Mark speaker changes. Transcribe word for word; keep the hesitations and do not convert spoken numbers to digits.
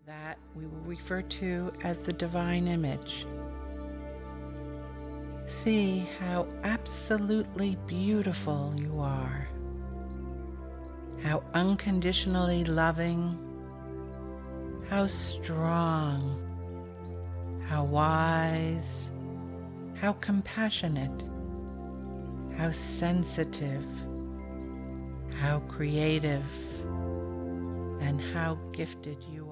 Speaker 1: that we will refer to as the divine image. See how absolutely beautiful you are, how unconditionally loving, how strong, how wise, how compassionate, how sensitive, how creative, and how gifted you